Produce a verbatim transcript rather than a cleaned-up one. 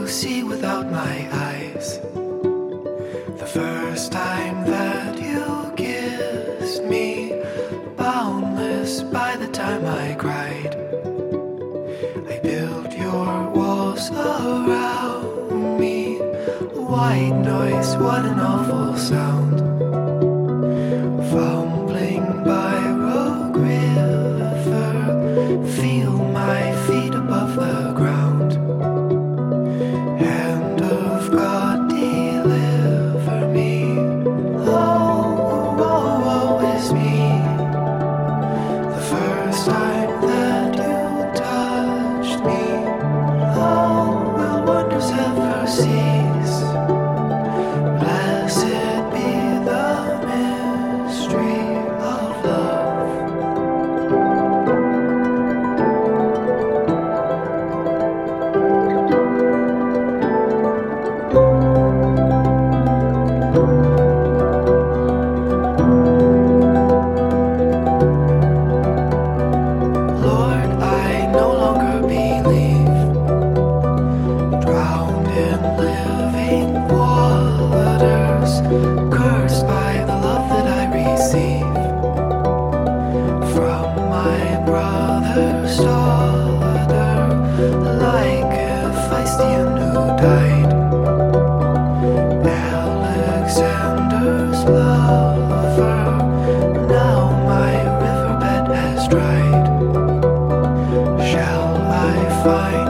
see without my eyes. The first time that you kissed me, boundless by the time I cried. I built your walls around me. White noise, what an awful sound. Fumbling by Rogue River, feel my feet above the ground. Hand of God, deliver me. Oh, woe, woe is me. The first time that you touched me, oh, will wonders ever cease? Blessed be the mystery of love. Lord, I no longer believe, drowned in living waters, cursed by the love that I receive from my brother's daughter, like a Philistine who died. Alexander's lover, now my riverbed has dried. Shall I find